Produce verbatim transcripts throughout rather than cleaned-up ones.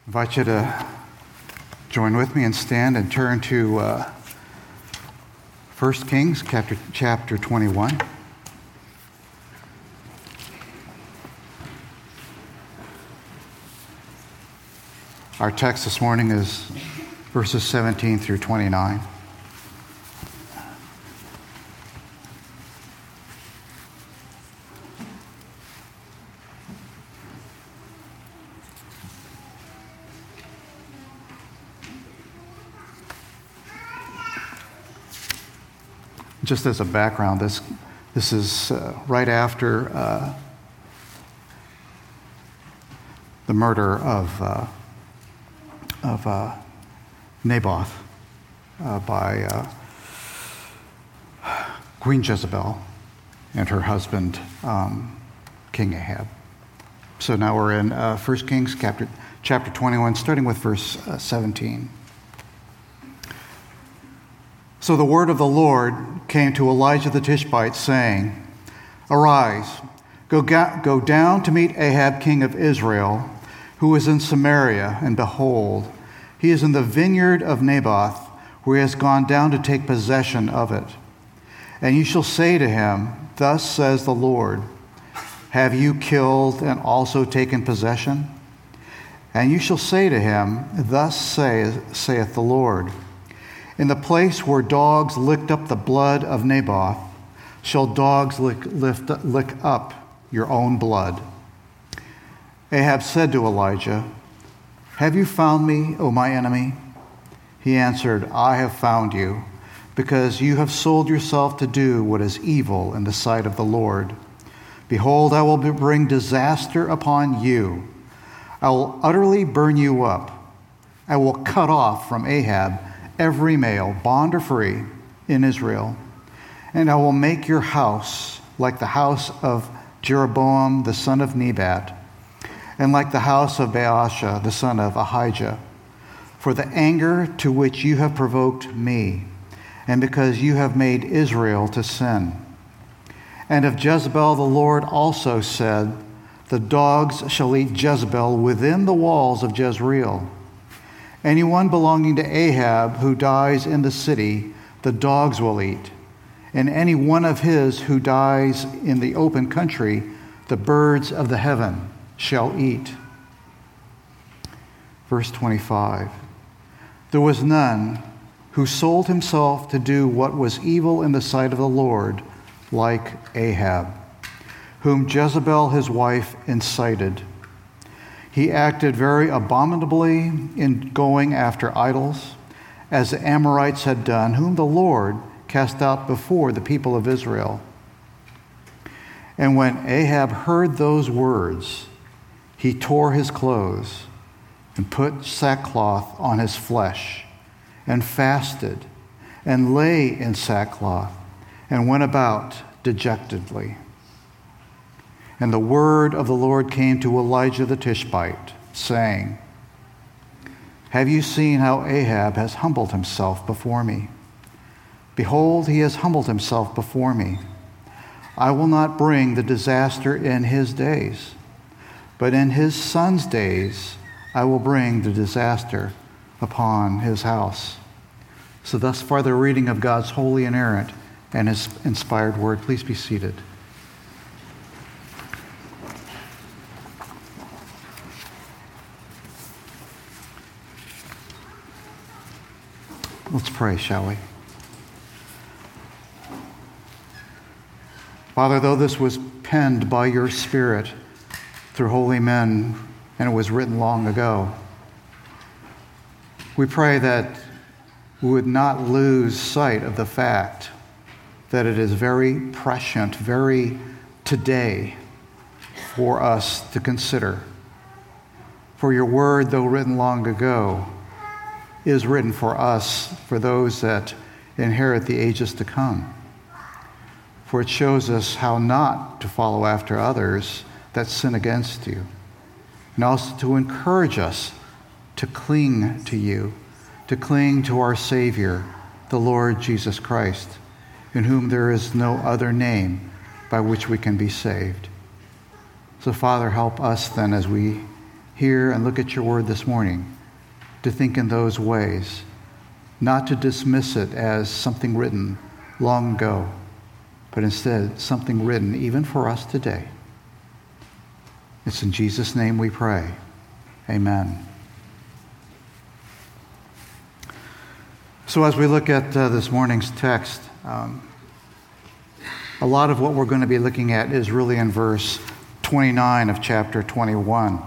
invite you to join with me and stand and turn to uh, First Kings chapter, chapter twenty-one. Our text this morning is verses seventeen through twenty-nine. Just as a background, this this is uh, right after uh, the murder of uh, of uh, Naboth uh, by uh, Queen Jezebel and her husband, um, King Ahab. So now we're in uh, First Kings chapter chapter twenty-one, starting with verse uh, seventeen. So the word of the Lord came to Elijah the Tishbite, saying, "Arise, go, ga- go down to meet Ahab king of Israel, who is in Samaria, and behold, he is in the vineyard of Naboth, where he has gone down to take possession of it. And you shall say to him, Thus says the Lord, Have you killed and also taken possession? And you shall say to him, Thus say, saith the Lord, In the place where dogs licked up the blood of Naboth, shall dogs lick, lift, lick up your own blood." Ahab said to Elijah, "Have you found me, O my enemy?" He answered, "I have found you, because you have sold yourself to do what is evil in the sight of the Lord. Behold, I will bring disaster upon you. I will utterly burn you up. I will cut off from Ahab every male, bond or free, in Israel. And I will make your house like the house of Jeroboam the son of Nebat, and like the house of Baasha the son of Ahijah, for the anger to which you have provoked me, and because you have made Israel to sin. And of Jezebel the Lord also said, The dogs shall eat Jezebel within the walls of Jezreel. Anyone belonging to Ahab who dies in the city, the dogs will eat. And any one of his who dies in the open country, the birds of the heaven shall eat." Verse twenty-five. There was none who sold himself to do what was evil in the sight of the Lord like Ahab, whom Jezebel his wife incited. He acted very abominably in going after idols, as the Amorites had done, whom the Lord cast out before the people of Israel. And when Ahab heard those words, he tore his clothes and put sackcloth on his flesh, and fasted, and lay in sackcloth, and went about dejectedly. And the word of the Lord came to Elijah the Tishbite, saying, "Have you seen how Ahab has humbled himself before me? Behold, he has humbled himself before me. I will not bring the disaster in his days, but in his son's days I will bring the disaster upon his house." So thus far the reading of God's holy, inerrant, and his inspired word. Please be seated. Let's pray, shall we? Father, though this was penned by your Spirit through holy men, and it was written long ago, we pray that we would not lose sight of the fact that it is very prescient, very today for us to consider. For your word, though written long ago, is written for us, for those that inherit the ages to come. For it shows us how not to follow after others that sin against you, and also to encourage us to cling to you, to cling to our Savior, the Lord Jesus Christ, in whom there is no other name by which we can be saved. So, Father, help us then as we hear and look at your word this morning, to think in those ways, not to dismiss it as something written long ago, but instead something written even for us today. It's in Jesus' name we pray. Amen. So as we look at uh, this morning's text, um, a lot of what we're going to be looking at is really in verse twenty-nine of chapter twenty-one.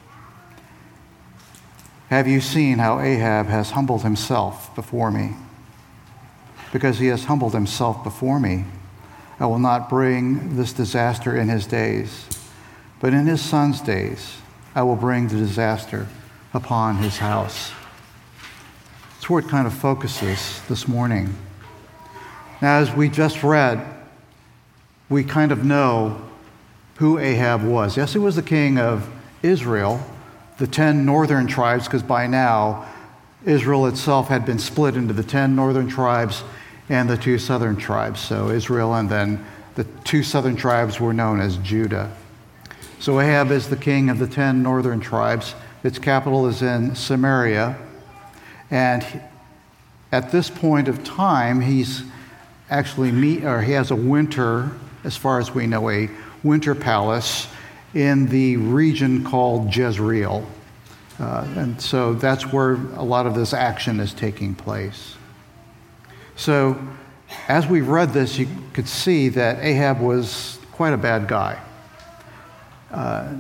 Have you seen how Ahab has humbled himself before me? Because he has humbled himself before me, I will not bring this disaster in his days, but in his son's days I will bring the disaster upon his house. That's where it kind of focuses this morning. Now, as we just read, we kind of know who Ahab was. Yes, he was the king of Israel, the ten northern tribes, because by now Israel itself had been split into the ten northern tribes and the two southern tribes. So Israel and then the two southern tribes were known as Judah. So Ahab is the king of the ten northern tribes. Its capital is in Samaria. And at this point of time, he's actually meet, or he has a winter, as far as we know, a winter palace in the region called Jezreel. Uh, and so that's where a lot of this action is taking place. So as we read this, you could see that Ahab was quite a bad guy. Uh,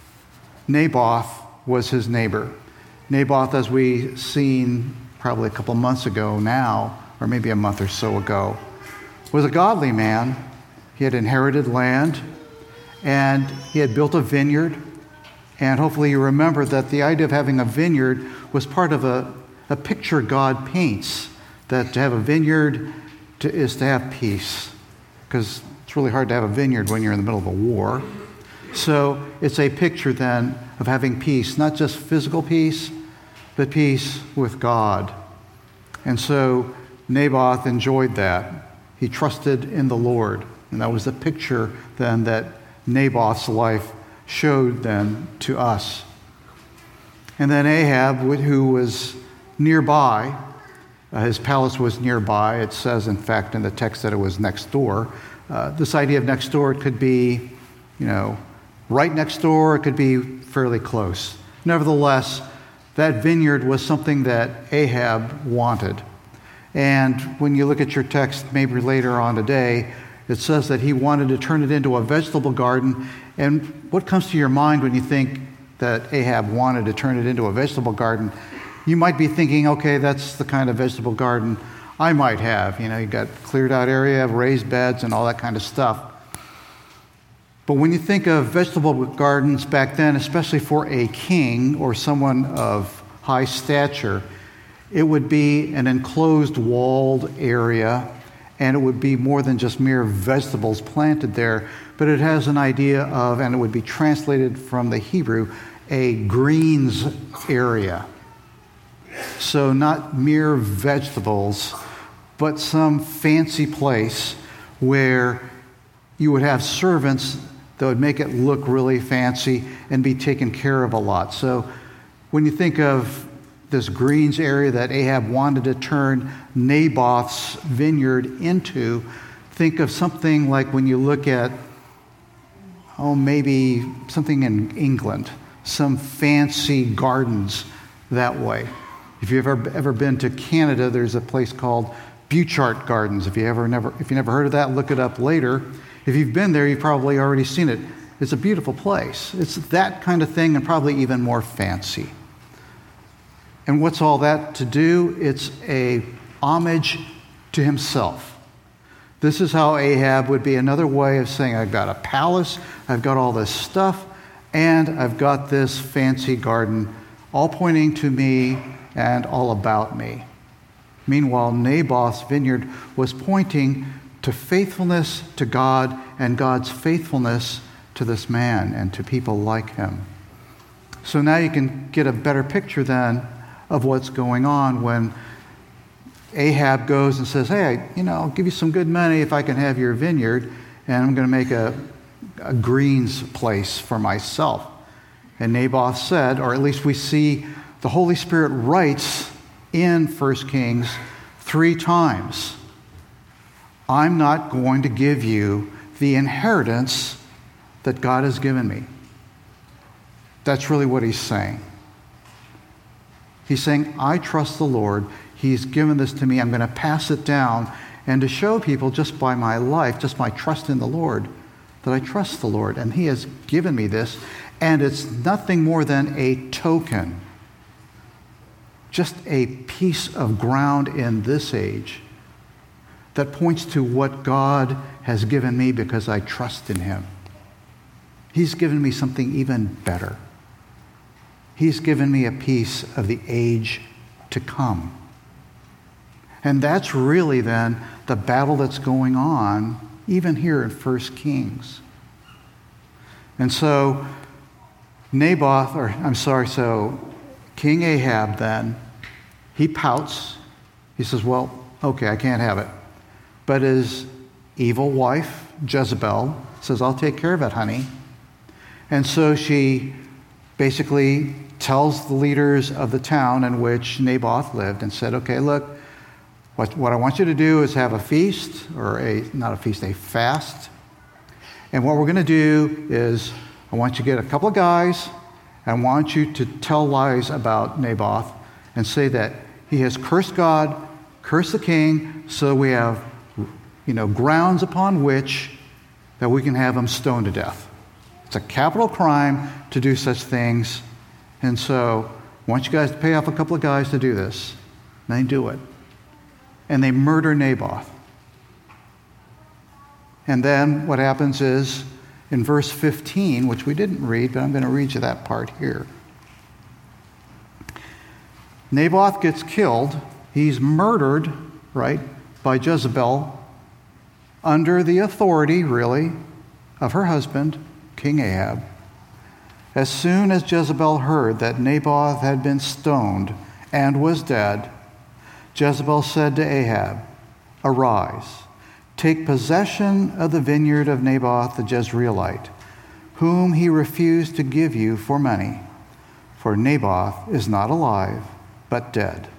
Naboth was his neighbor. Naboth, as we seen probably a couple months ago now, or maybe a month or so ago, was a godly man. He had inherited land, and he had built a vineyard. And hopefully you remember that the idea of having a vineyard was part of a, a picture God paints, that to have a vineyard to, is to have peace, because it's really hard to have a vineyard when you're in the middle of a war. So it's a picture then of having peace, not just physical peace, but peace with God. And so Naboth enjoyed that. He trusted in the Lord. And that was the picture then that Naboth's life showed then to us. And then Ahab, who was nearby, uh, his palace was nearby. It says, in fact, in the text that it was next door. Uh, this idea of next door, it could be, you know, right next door, it could be fairly close. Nevertheless, that vineyard was something that Ahab wanted. And when you look at your text, maybe later on today, it says that he wanted to turn it into a vegetable garden. And what comes to your mind when you think that Ahab wanted to turn it into a vegetable garden? You might be thinking, okay, that's the kind of vegetable garden I might have. You know, you got cleared out area, raised beds, and all that kind of stuff. But when you think of vegetable gardens back then, especially for a king or someone of high stature, it would be an enclosed walled area, and it would be more than just mere vegetables planted there, but it has an idea of, and it would be translated from the Hebrew, a greens area. So not mere vegetables, but some fancy place where you would have servants that would make it look really fancy and be taken care of a lot. So when you think of this greens area that Ahab wanted to turn Naboth's vineyard into, think of something like when you look at, oh, maybe something in England, some fancy gardens that way. If you've ever, ever been to Canada, there's a place called Butchart Gardens. If you ever never, if you never heard of that, look it up later. If you've been there, you've probably already seen it. It's a beautiful place. It's that kind of thing, and probably even more fancy. And what's all that to do? It's a homage to himself. This is how Ahab would be another way of saying, I've got a palace, I've got all this stuff, and I've got this fancy garden, all pointing to me and all about me. Meanwhile, Naboth's vineyard was pointing to faithfulness to God and God's faithfulness to this man and to people like him. So now you can get a better picture then of what's going on when Ahab goes and says, hey, you know, I'll give you some good money if I can have your vineyard, and I'm going to make a, a greens place for myself. And Naboth said, or at least we see the Holy Spirit writes in First Kings three times, I'm not going to give you the inheritance that God has given me. That's really what he's saying. He's saying, I trust the Lord. He's given this to me. I'm going to pass it down. And to show people just by my life, just my trust in the Lord, that I trust the Lord. And he has given me this. And it's nothing more than a token. Just a piece of ground in this age that points to what God has given me because I trust in him. He's given me something even better. He's given me a piece of the age to come. And that's really then the battle that's going on even here in First Kings. And so Naboth, or I'm sorry, so King Ahab then, he pouts. He says, well, okay, I can't have it. But his evil wife, Jezebel, says, I'll take care of it, honey. And so she basically tells the leaders of the town in which Naboth lived and said, okay, look, what, what I want you to do is have a feast, or a, not a feast, a fast. And what we're going to do is I want you to get a couple of guys, and I want you to tell lies about Naboth and say that he has cursed God, cursed the king, so we have, you know, grounds upon which that we can have him stoned to death. It's a capital crime to do such things. And so I want you guys to pay off a couple of guys to do this. And they do it. And they murder Naboth. And then what happens is, in verse fifteen, which we didn't read, but I'm going to read you that part here. Naboth gets killed. He's murdered, right, by Jezebel under the authority, really, of her husband, King Ahab. As soon as Jezebel heard that Naboth had been stoned and was dead, Jezebel said to Ahab, arise, take possession of the vineyard of Naboth the Jezreelite, whom he refused to give you for money, for Naboth is not alive, but dead.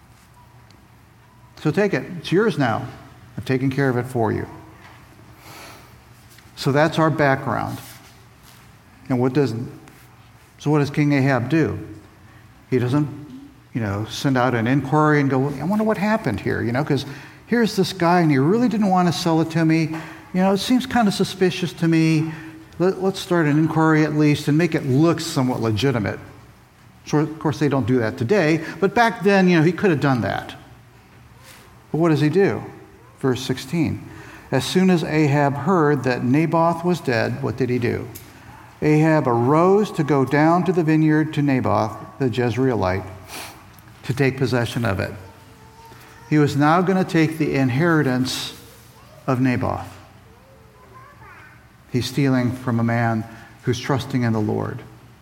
So take it. It's yours now. I've taken care of it for you. So that's our background. And what does so what does King Ahab do? He doesn't, you know, send out an inquiry and go, I wonder what happened here, you know, because here's this guy and he really didn't want to sell it to me. You know, it seems kind of suspicious to me. Let, let's start an inquiry at least and make it look somewhat legitimate. So, of course, they don't do that today, but back then, you know, he could have done that. But what does he do? Verse sixteen. As soon as Ahab heard that Naboth was dead, what did he do? Ahab arose to go down to the vineyard to Naboth, the Jezreelite, to take possession of it. He was now going to take the inheritance of Naboth. He's stealing from a man who's trusting in the Lord.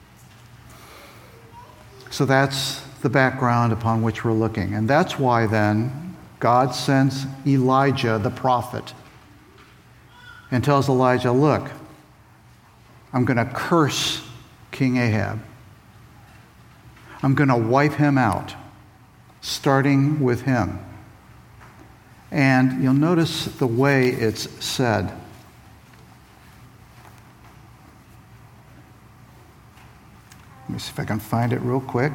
So that's the background upon which we're looking. And that's why then God sends Elijah the prophet and tells Elijah, look, I'm going to curse King Ahab. I'm going to wipe him out, starting with him. And you'll notice the way it's said. Let me see if I can find it real quick.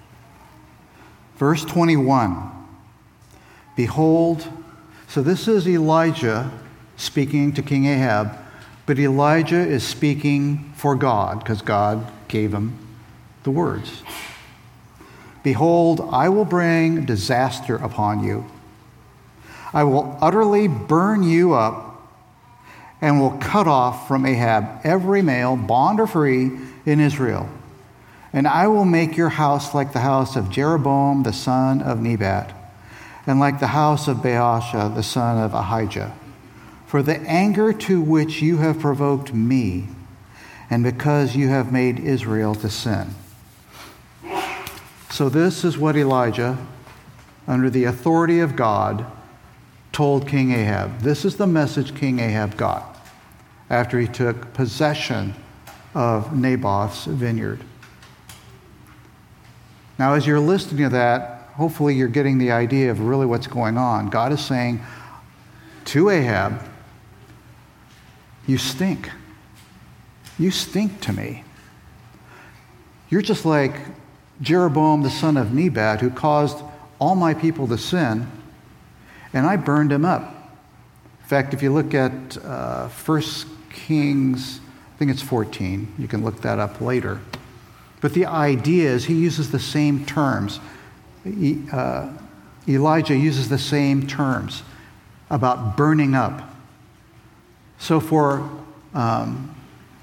Verse twenty-one. Behold, so this is Elijah speaking to King Ahab, but Elijah is speaking for God, because God gave him the words. Behold, I will bring disaster upon you. I will utterly burn you up and will cut off from Ahab every male, bond or free, in Israel. And I will make your house like the house of Jeroboam the son of Nebat, and like the house of Baasha the son of Ahijah. For the anger to which you have provoked me, and because you have made Israel to sin. So this is what Elijah, under the authority of God, told King Ahab. This is the message King Ahab got after he took possession of Naboth's vineyard. Now, as you're listening to that, hopefully you're getting the idea of really what's going on. God is saying to Ahab, you stink. You stink to me. You're just like Jeroboam, the son of Nebat, who caused all my people to sin, and I burned him up. In fact, if you look at uh, First Kings, I think it's fourteen. You can look that up later. But the idea is he uses the same terms. He, uh, Elijah uses the same terms about burning up. So for, um,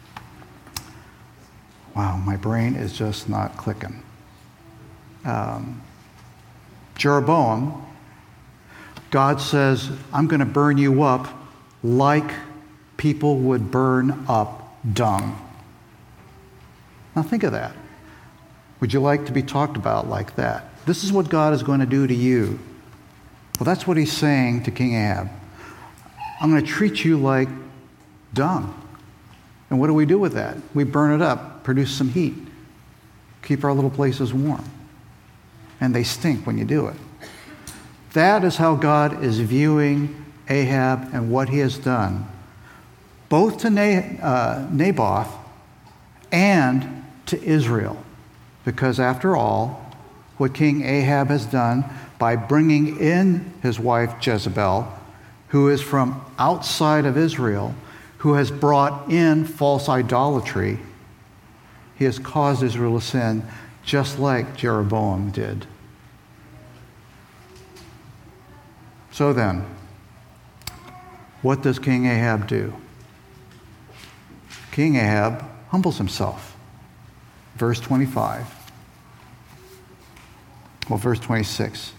wow, my brain is just not clicking. Um, Jeroboam, God says, I'm going to burn you up like people would burn up dung. Now think of that. Would you like to be talked about like that? This is what God is going to do to you. Well, that's what he's saying to King Ahab. I'm going to treat you like dung. And what do we do with that? We burn it up, produce some heat, keep our little places warm. And they stink when you do it. That is how God is viewing Ahab and what he has done, both to uh, Naboth and to Israel. Because after all, what King Ahab has done by bringing in his wife Jezebel, who is from outside of Israel, who has brought in false idolatry, he has caused Israel to sin just like Jeroboam did. So then, what does King Ahab do? King Ahab humbles himself. Verse twenty-five. Well, verse twenty-six.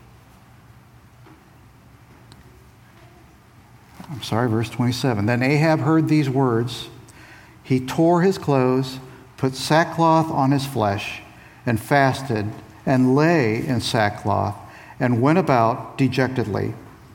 I'm sorry, verse twenty-seven. Then Ahab heard these words. He tore his clothes, put sackcloth on his flesh, and fasted, and lay in sackcloth, and went about dejectedly.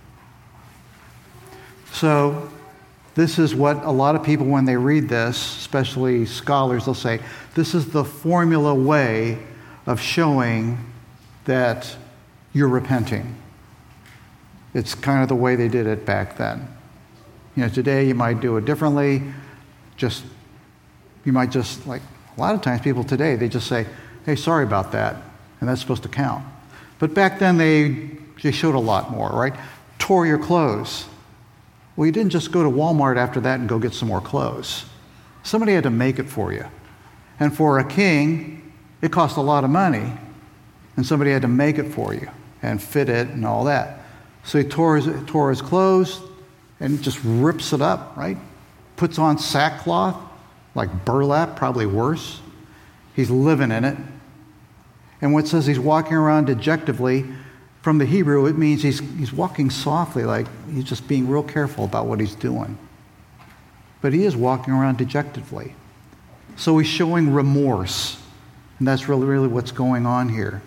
So, this is what a lot of people, when they read this, especially scholars, they'll say, this is the formula way of showing that you're repenting. It's kind of the way they did it back then. You know, today you might do it differently. Just, you might just, like, a lot of times people today, they just say, hey, sorry about that, and that's supposed to count. But back then they, they showed a lot more, right? Tore your clothes. Well, you didn't just go to Walmart after that and go get some more clothes. Somebody had to make it for you. And for a king, it cost a lot of money, and somebody had to make it for you and fit it and all that. So he tore his, tore his clothes and just rips it up, right? Puts on sackcloth, like burlap, probably worse. He's living in it. And when it says he's walking around dejectedly, from the Hebrew, it means he's, he's walking softly, like he's just being real careful about what he's doing. But he is walking around dejectedly. So he's showing remorse. And that's really, really what's going on here.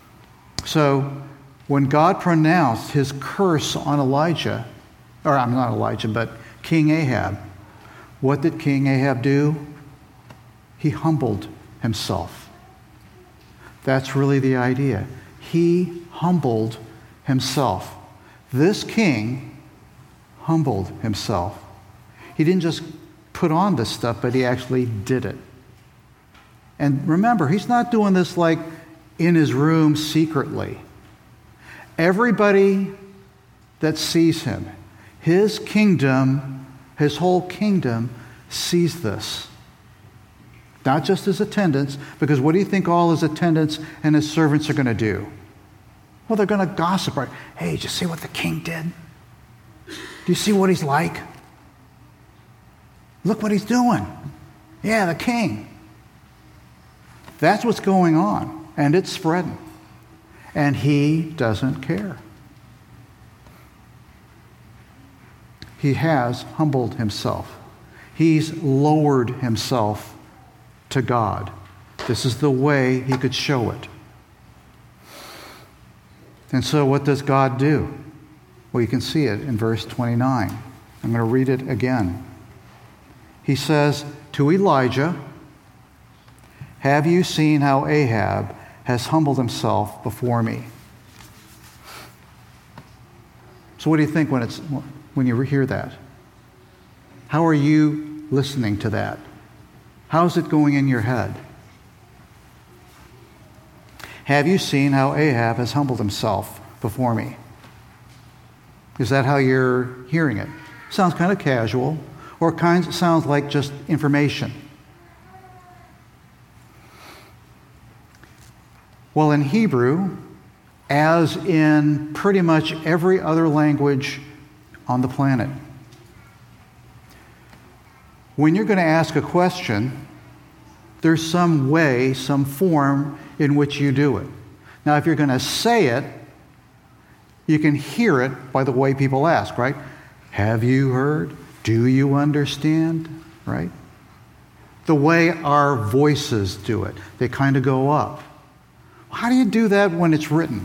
So when God pronounced his curse on Elijah, or I'm not Elijah, but King Ahab, what did King Ahab do? He humbled himself. That's really the idea. He humbled himself. This king humbled himself. He didn't just put on this stuff, but he actually did it. And remember, he's not doing this like in his room secretly. Everybody that sees him, his kingdom, his whole kingdom sees this. Not just his attendants, because what do you think all his attendants and his servants are going to do? Well, they're going to gossip. Right? Hey, did you see what the king did? Do you see what he's like? Look what he's doing. Yeah, the king. That's what's going on, and it's spreading. And he doesn't care. He has humbled himself. He's lowered himself to God. This is the way he could show it. And so what does God do? Well, you can see it in verse twenty-nine. I'm going to read it again. He says to Elijah, "Have you seen how Ahab has humbled himself before me. So what do you think when it's when you hear that? How are you listening to that? How's it going in your head? Have you seen how Ahab has humbled himself before me? Is that how you're hearing it? Sounds kind of casual, or kind of sounds like just information. Well, in Hebrew, as in pretty much every other language on the planet, when you're going to ask a question, there's some way, some form in which you do it. Now, if you're going to say it, you can hear it by the way people ask, right? Have you heard? Do you understand? Right? The way our voices do it. They kind of go up. How do you do that when it's written?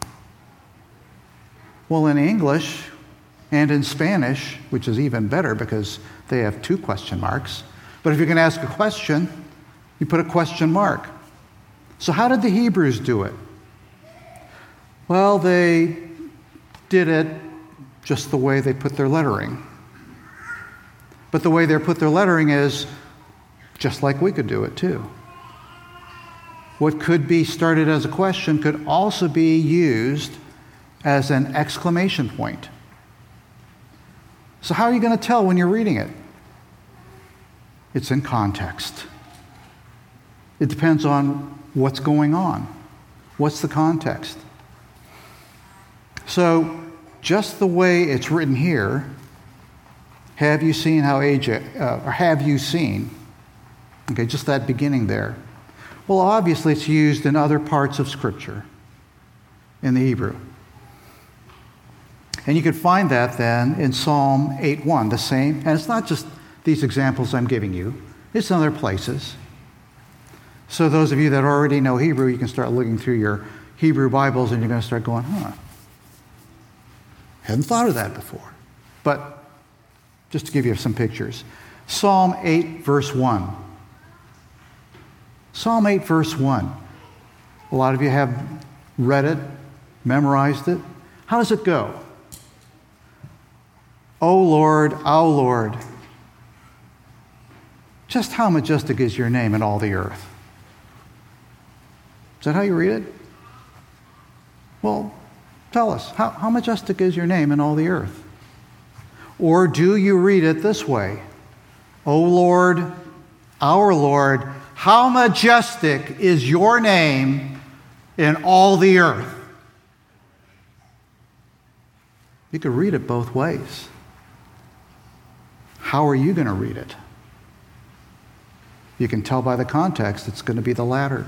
Well, in English and in Spanish, which is even better because they have two question marks. But if you're going to ask a question, you put a question mark. So how did the Hebrews do it? Well, they did it just the way they put their lettering. But the way they put their lettering is just like we could do it too. What could be started as a question could also be used as an exclamation point. So how are you going to tell when you're reading it? It's in context. It depends on what's going on. What's the context? So, just the way it's written here, have you seen how A J, uh, or have you seen? Okay, just that beginning there. Well, obviously it's used in other parts of Scripture, in the Hebrew. And you could find that then in Psalm eight one, the same. And it's not just these examples I'm giving you. It's in other places. So those of you that already know Hebrew, you can start looking through your Hebrew Bibles and you're going to start going, huh, hadn't thought of that before. But just to give you some pictures. Psalm eight, verse one. Psalm eight, verse one. A lot of you have read it, memorized it. How does it go? O Lord, our Lord, just how majestic is your name in all the earth. Is that how you read it? Well, tell us, how, how majestic is your name in all the earth? Or do you read it this way? O Lord, our Lord, how majestic is your name in all the earth? You could read it both ways. How are you going to read it? You can tell by the context it's going to be the latter.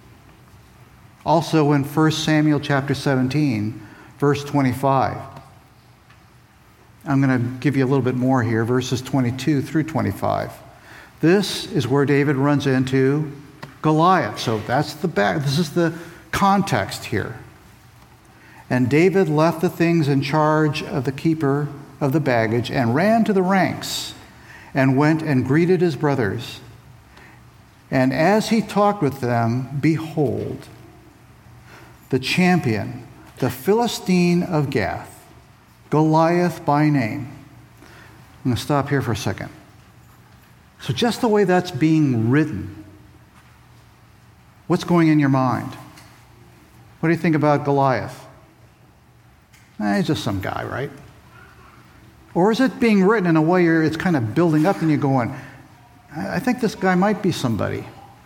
Also in First Samuel chapter seventeen, verse twenty-five. I'm going to give you a little bit more here, verses twenty-two through twenty-five. This is where David runs into Goliath. So that's the back. This is the context here. And David left the things in charge of the keeper of the baggage and ran to the ranks and went and greeted his brothers. And as he talked with them, behold, the champion, the Philistine of Gath, Goliath by name. I'm going to stop here for a second. So just the way that's being written, what's going in your mind? What do you think about Goliath? Eh, he's just some guy, right? Or is it being written in a way where it's kind of building up and you're going, I think this guy might be somebody.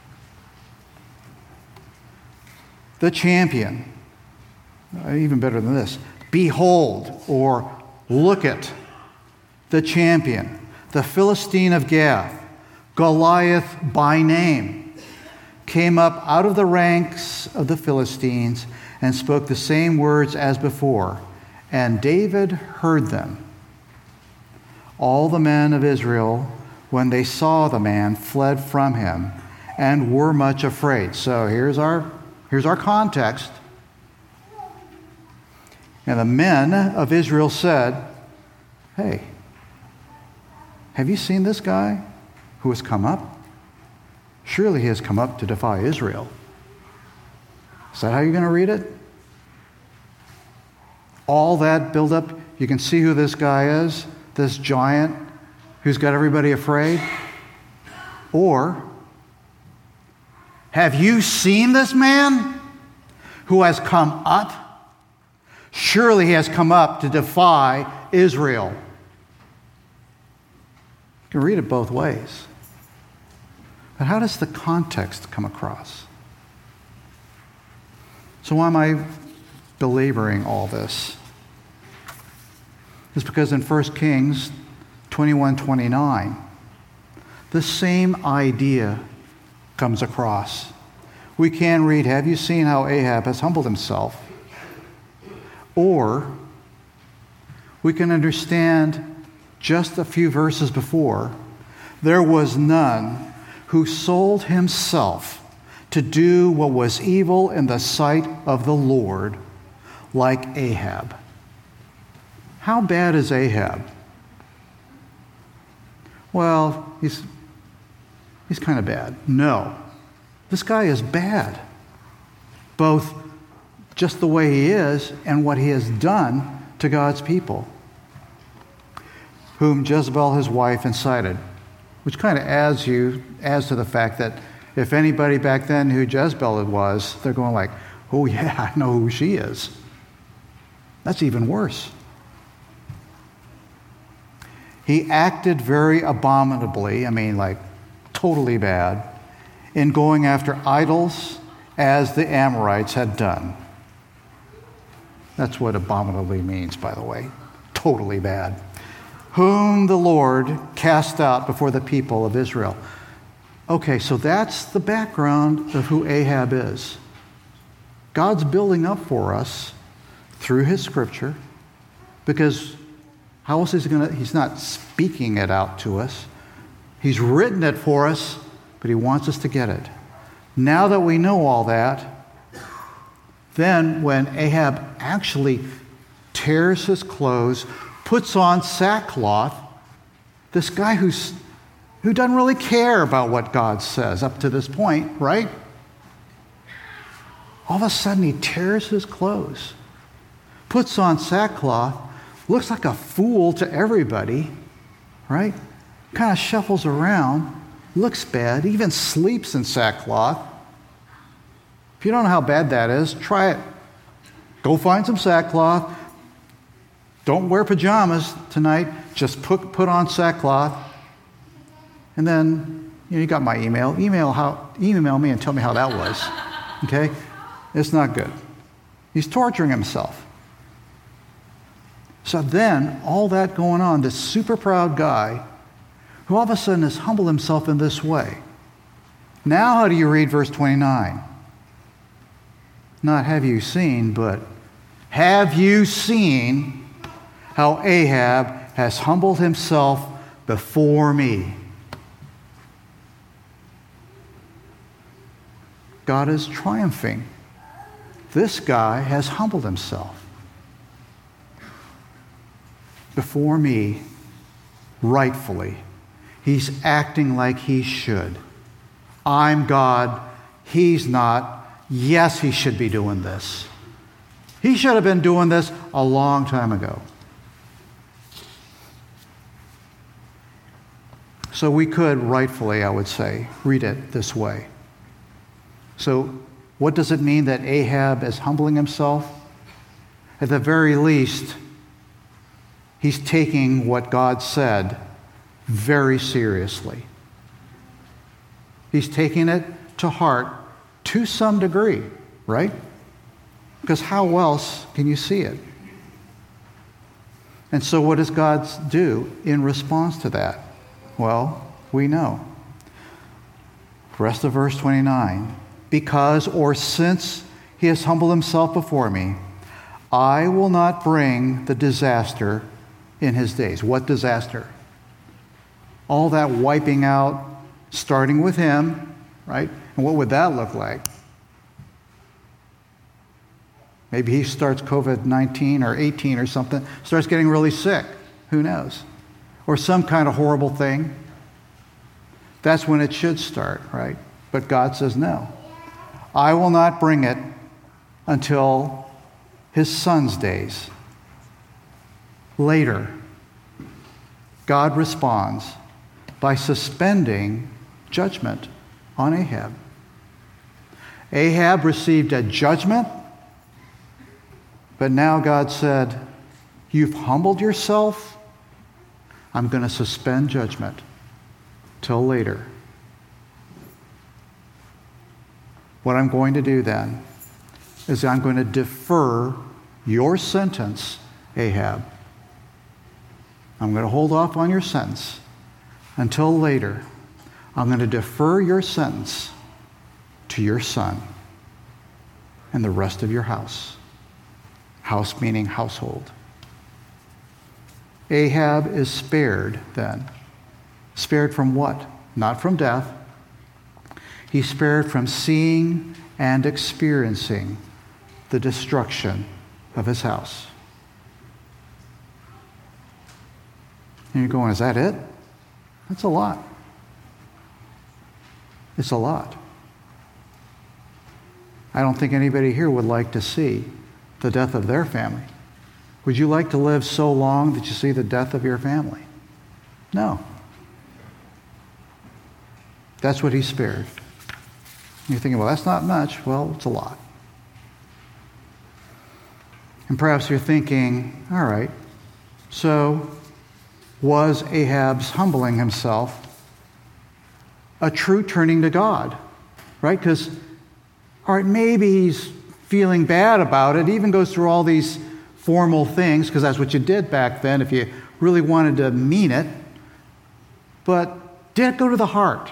The champion, even better than this, behold, or look at, the champion, the Philistine of Gath, Goliath by name, came up out of the ranks of the Philistines and spoke the same words as before, and David heard them. All the men of Israel, when they saw the man, fled from him and were much afraid. So here's our, here's our context. And the men of Israel said, hey, have you seen this guy who has come up? Surely he has come up to defy Israel. that how you're going to read it? All that buildup, you can see who this guy is, this giant who's got everybody afraid? Or, have you seen this man who has come up? Surely he has come up to defy Israel. You can read it both ways. But how does the context come across? So why am I belaboring all this? It's because in First Kings twenty-one twenty-nine, the same idea comes across. We can read, have you seen how Ahab has humbled himself? Or we can understand just a few verses before, there was none who sold himself to do what was evil in the sight of the Lord like Ahab. How bad is Ahab? Well, he's he's kind of bad. No. This guy is bad. Both just the way he is and what he has done to God's people, whom Jezebel, his wife, incited. Which kind of adds you adds to the fact that if anybody back then knew who Jezebel was, they're going like, oh yeah, I know who she is. That's even worse. He acted very abominably, I mean like totally bad, in going after idols as the Amorites had done. That's what abominably means, by the way. Totally bad. Whom the Lord cast out before the people of Israel. Okay, so that's the background of who Ahab is. God's building up for us through his scripture, because how else is he going to, he's not speaking it out to us. He's written it for us, but he wants us to get it. Now that we know all that, then when Ahab actually tears his clothes, puts on sackcloth, this guy who's who doesn't really care about what God says up to this point, right? All of a sudden he tears his clothes, puts on sackcloth, looks like a fool to everybody, right? Kind of shuffles around, looks bad, even sleeps in sackcloth. If you don't know how bad that is, try it. Go find some sackcloth. Don't wear pajamas tonight. Just put, put on sackcloth. And then, you know, you got my email. Email how email me and tell me how that was. Okay? It's not good. He's torturing himself. So then, all that going on, this super proud guy, who all of a sudden has humbled himself in this way. Now how do you read verse twenty-nine? Not have you seen, but have you seen how Ahab has humbled himself before me? God is triumphing. This guy has humbled himself before me rightfully. He's acting like he should. I'm God. He's not. Yes, he should be doing this. He should have been doing this a long time ago. So we could rightfully, I would say, read it this way. So what does it mean that Ahab is humbling himself? At the very least, he's taking what God said very seriously. He's taking it to heart to some degree, right? Because how else can you see it? And so what does God do in response to that? Well, we know. Rest of verse twenty-nine. Because or since he has humbled himself before me, I will not bring the disaster in his days. What disaster? All that wiping out, starting with him, right? And what would that look like? Maybe he starts covid nineteen or eighteen or something, starts getting really sick. Who knows? Or some kind of horrible thing. That's when it should start, right? But God says no. I will not bring it until his son's days. Later, God responds by suspending judgment on Ahab. Ahab received a judgment, but now God said, "You've humbled yourself. I'm going to suspend judgment till later." What I'm going to do then is I'm going to defer your sentence, Ahab. I'm going to hold off on your sentence until later. I'm going to defer your sentence to your son and the rest of your house. House meaning household. Ahab is spared then. Spared from what? Not from death. He's spared from seeing and experiencing the destruction of his house. And you're going, is that it? That's a lot. It's a lot. I don't think anybody here would like to see the death of their family. Would you like to live so long that you see the death of your family? No. That's what he spared. You're thinking, well, that's not much. Well, it's a lot. And perhaps you're thinking, all right, so was Ahab's humbling himself a true turning to God? Right? Because, all right, maybe he's feeling bad about it, even goes through all these formal things, because that's what you did back then if you really wanted to mean it. But did it go to the heart?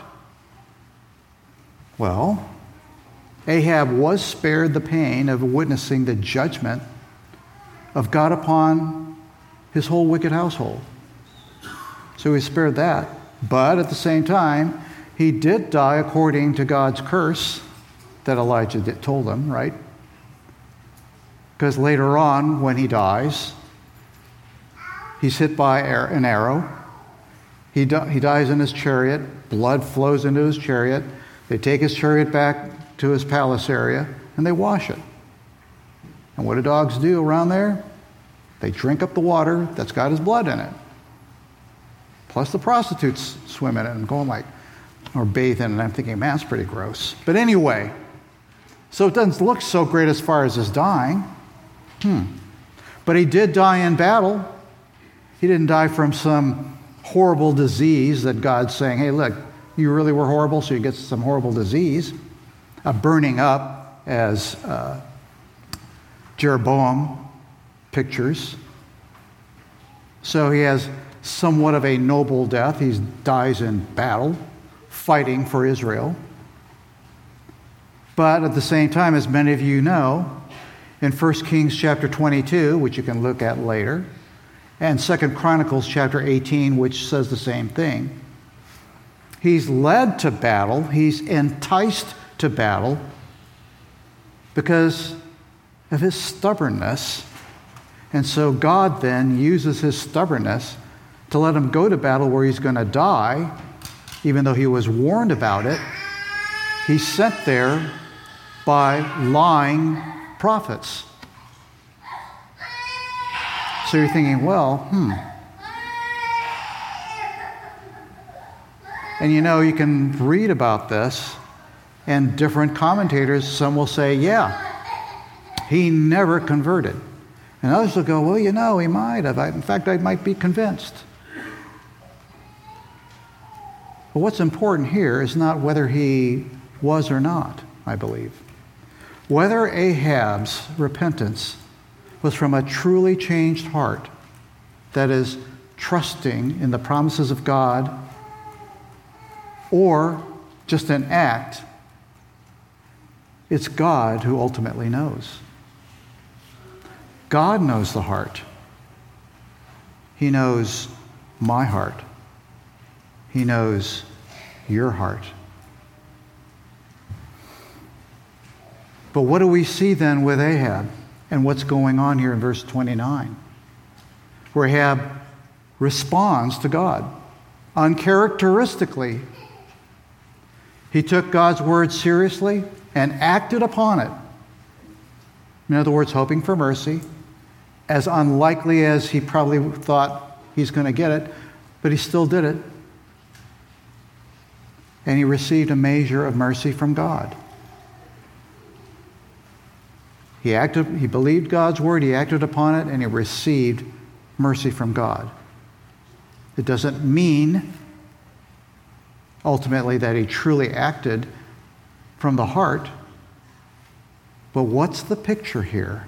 Well, Ahab was spared the pain of witnessing the judgment of God upon his whole wicked household. So he was spared that. But at the same time, he did die according to God's curse that Elijah did, told him, right? Because later on, when he dies, he's hit by an arrow. He, di- he dies in his chariot. Blood flows into his chariot. They take his chariot back to his palace area, and they wash it. And what do dogs do around there? They drink up the water that's got his blood in it. Plus the prostitutes swim in it and going like, or bathe in it. And I'm thinking, man, that's pretty gross. But anyway, so it doesn't look so great as far as his dying. Hmm. But he did die in battle. He didn't die from some horrible disease that God's saying, hey, look, you really were horrible, so you get some horrible disease. A burning up, as uh, Jeroboam pictures. So he has somewhat of a noble death. He dies in battle, fighting for Israel. But at the same time, as many of you know, in First Kings chapter twenty-two, which you can look at later, and Second Chronicles chapter eighteen, which says the same thing, he's led to battle, he's enticed to battle because of his stubbornness. And so God then uses his stubbornness to let him go to battle where he's going to die, even though he was warned about it. He's sent there by lying prophets. So you're thinking, well, hmm. And you know, you can read about this, and different commentators, some will say, yeah, he never converted. And others will go, well, you know, he might have. I, in fact, I might be convinced. But what's important here is not whether he was or not, I believe. Whether Ahab's repentance was from a truly changed heart that is trusting in the promises of God, or just an act, it's God who ultimately knows. God knows the heart. He knows my heart. He knows your heart. But what do we see then with Ahab and what's going on here in verse twenty-nine? Where Ahab responds to God uncharacteristically. He took God's word seriously and acted upon it. In other words, hoping for mercy, as unlikely as he probably thought he's going to get it, but he still did it. And he received a measure of mercy from God. He acted, he believed God's word, he acted upon it, and he received mercy from God. It doesn't mean ultimately that he truly acted from the heart. But what's the picture here?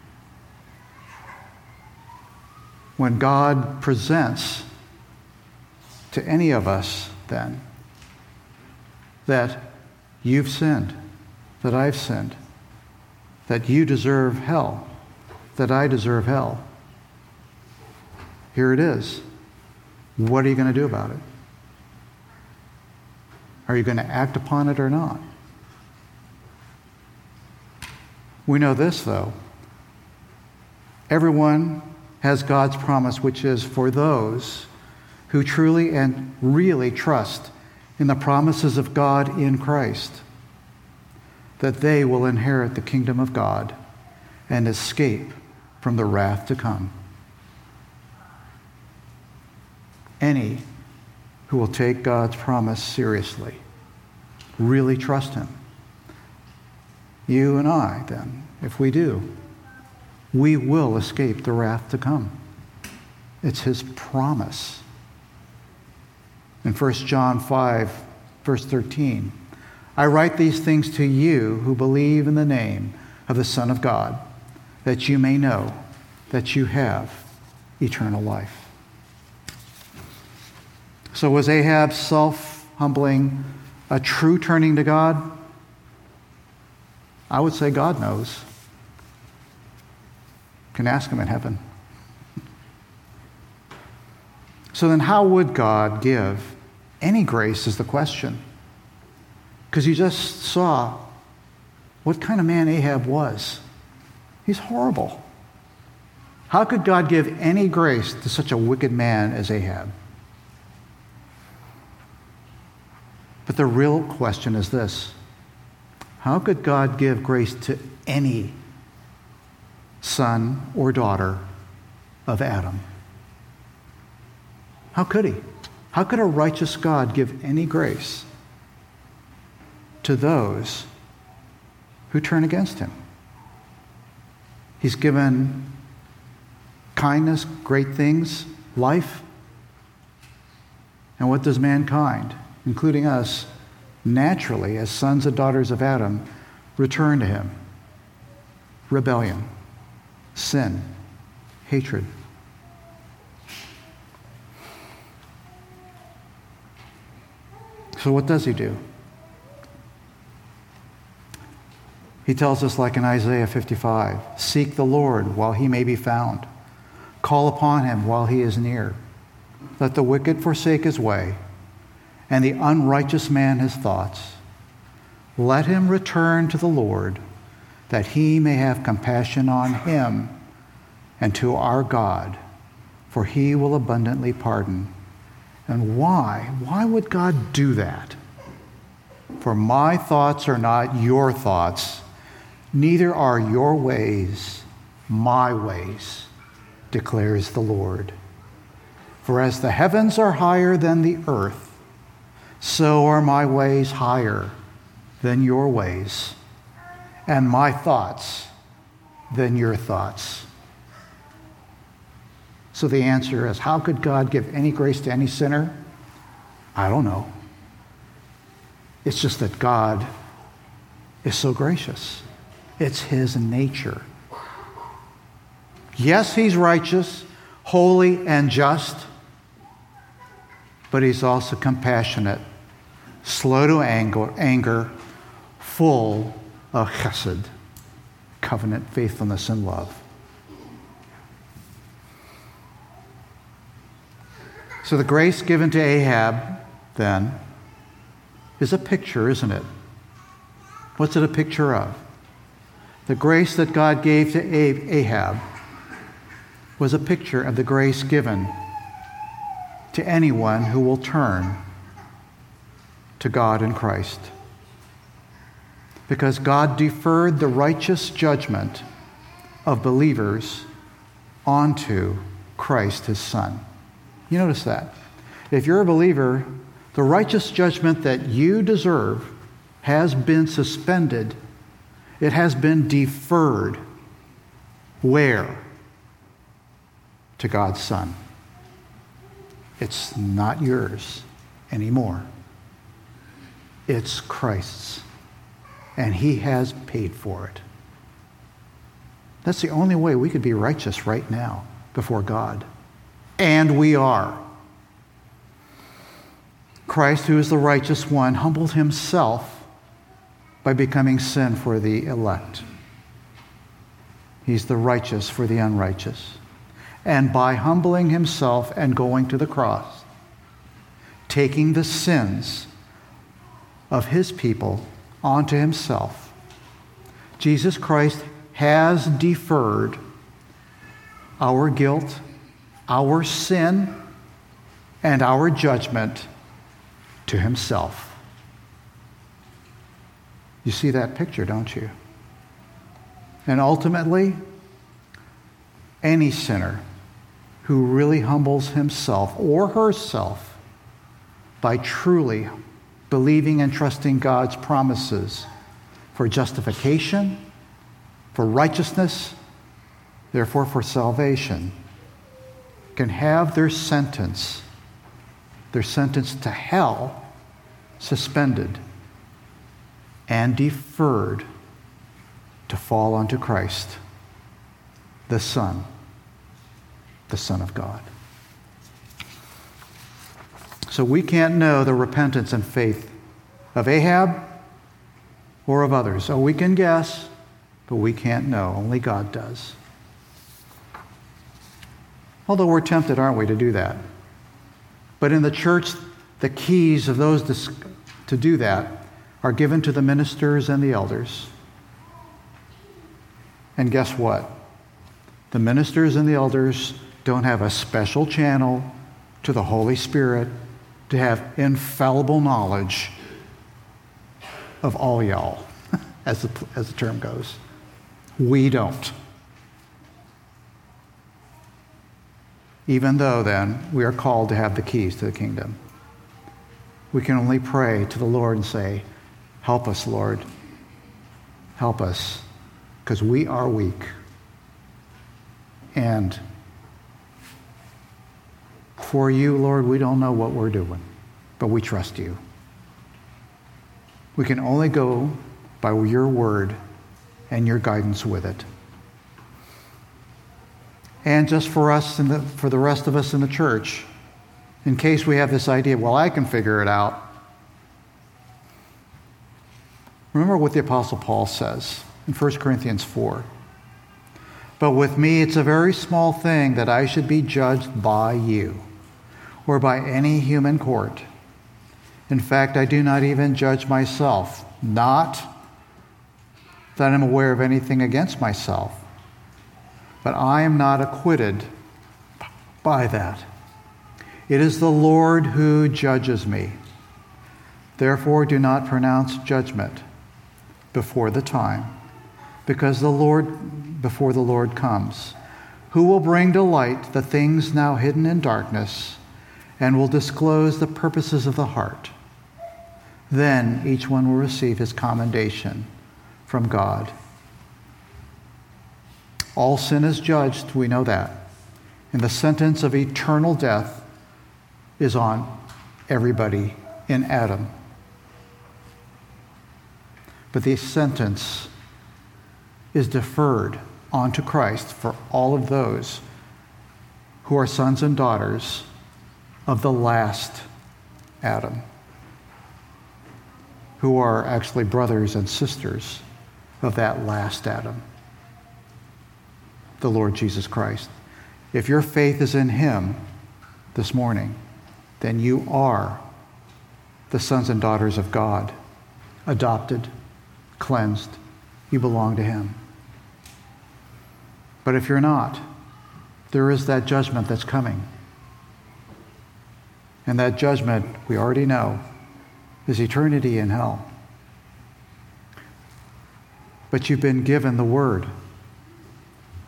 When God presents to any of us, then, that you've sinned, that I've sinned, that you deserve hell, that I deserve hell. Here it is. What are you going to do about it? Are you going to act upon it or not? We know this, though. Everyone has God's promise, which is for those who truly and really trust in the promises of God in Christ, that they will inherit the kingdom of God and escape from the wrath to come. Any who will take God's promise seriously, really trust him. You and I, then, if we do, we will escape the wrath to come. It's his promise. In First John five, verse thirteen, I write these things to you who believe in the name of the Son of God, that you may know that you have eternal life. So was Ahab's self-humbling a true turning to God? I would say God knows. You can ask him in heaven. So then how would God give any grace is the question. Because you just saw what kind of man Ahab was. He's horrible. How could God give any grace to such a wicked man as Ahab? But the real question is this. How could God give grace to any son or daughter of Adam? How could he? How could a righteous God give any grace to those who turn against him? He's given kindness, great things, life. And what does mankind, including us, naturally, as sons and daughters of Adam, return to him? Rebellion, sin, hatred. So what does he do? He tells us, like in Isaiah fifty-five, seek the Lord while he may be found. Call upon him while he is near. Let the wicked forsake his way, and the unrighteous man his thoughts. Let him return to the Lord, that he may have compassion on him and to our God, for he will abundantly pardon. And why? Why would God do that? For my thoughts are not your thoughts, neither are your ways my ways, declares the Lord. For as the heavens are higher than the earth, so are my ways higher than your ways, and my thoughts than your thoughts. So the answer is, how could God give any grace to any sinner? I don't know. It's just that God is so gracious. It's his nature. Yes, he's righteous, holy, and just, but he's also compassionate, slow to anger, anger, full of chesed, covenant, faithfulness, and love. So the grace given to Ahab, then, is a picture, isn't it? What's it a picture of? The grace that God gave to Ahab was a picture of the grace given to anyone who will turn to God in Christ. Because God deferred the righteous judgment of believers onto Christ, his Son. You notice that? If you're a believer, the righteous judgment that you deserve has been suspended. It has been deferred. Where? To God's Son. It's not yours anymore. It's Christ's. And he has paid for it. That's the only way we could be righteous right now before God. And we are. Christ, who is the righteous one, humbled himself by becoming sin for the elect. He's the righteous for the unrighteous. And by humbling himself and going to the cross, taking the sins of his people onto himself, Jesus Christ has deferred our guilt, our sin, and our judgment to himself. You see that picture, don't you? And ultimately, any sinner who really humbles himself or herself by truly believing and trusting God's promises for justification, for righteousness, therefore for salvation, can have their sentence, their sentence to hell, suspended and deferred to fall onto Christ, the Son, the Son of God. So we can't know the repentance and faith of Ahab or of others. Oh, we can guess, but we can't know. Only God does. Although we're tempted, aren't we, to do that? But in the church, the keys of those to do that are given to the ministers and the elders. And guess what? The ministers and the elders don't have a special channel to the Holy Spirit to have infallible knowledge of all y'all, as the, as the term goes. We don't. Even though, then, we are called to have the keys to the kingdom. We can only pray to the Lord and say, help us, Lord. Help us, because we are weak. And for you, Lord, we don't know what we're doing, but we trust you. We can only go by your word and your guidance with it. And just for us and the, for the rest of us in the church, in case we have this idea, well, I can figure it out. Remember what the Apostle Paul says in First Corinthians four. But with me, it's a very small thing that I should be judged by you or by any human court. In fact, I do not even judge myself, not that I'm aware of anything against myself, but I am not acquitted by that. It is the Lord who judges me. Therefore, do not pronounce judgment before the time, because the Lord, before the Lord comes, who will bring to light the things now hidden in darkness and will disclose the purposes of the heart. Then each one will receive his commendation from God. All sin is judged, we know that. And the sentence of eternal death is on everybody in Adam. But the sentence is deferred onto Christ for all of those who are sons and daughters of the last Adam, who are actually brothers and sisters of that last Adam, the Lord Jesus Christ. If your faith is in him this morning, then you are the sons and daughters of God, adopted, cleansed. You belong to him. But if you're not, there is that judgment that's coming. And that judgment, we already know, is eternity in hell. But you've been given the word.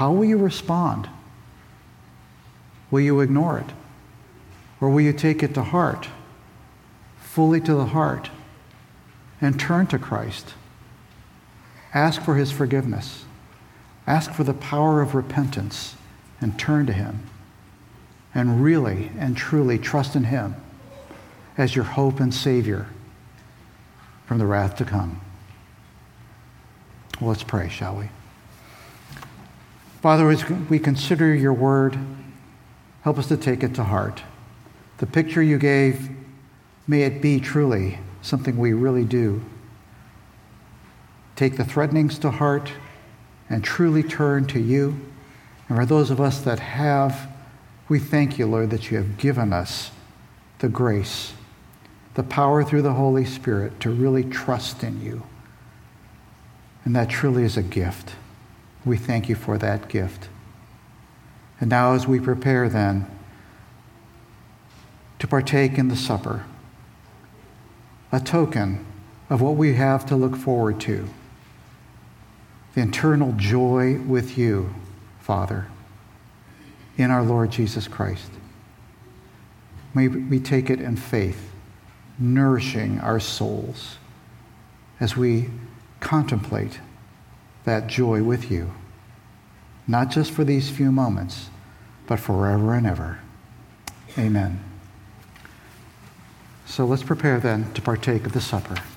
how will you respond? Will you ignore it? Or will you take it to heart, fully to the heart, and turn to Christ? Ask for his forgiveness. Ask for the power of repentance and turn to him. And really and truly trust in him as your hope and Savior from the wrath to come. Well, let's pray, shall we? Father, as we consider your word, help us to take it to heart. The picture you gave, may it be truly something we really do. Take the threatenings to heart and truly turn to you. And for those of us that have, we thank you, Lord, that you have given us the grace, the power through the Holy Spirit to really trust in you. And that truly is a gift. We thank you for that gift. And now as we prepare then to partake in the supper, a token of what we have to look forward to, the eternal joy with you, Father, in our Lord Jesus Christ. May we take it in faith, nourishing our souls as we contemplate that joy with you, not just for these few moments, but forever and ever. Amen. So let's prepare then to partake of the supper.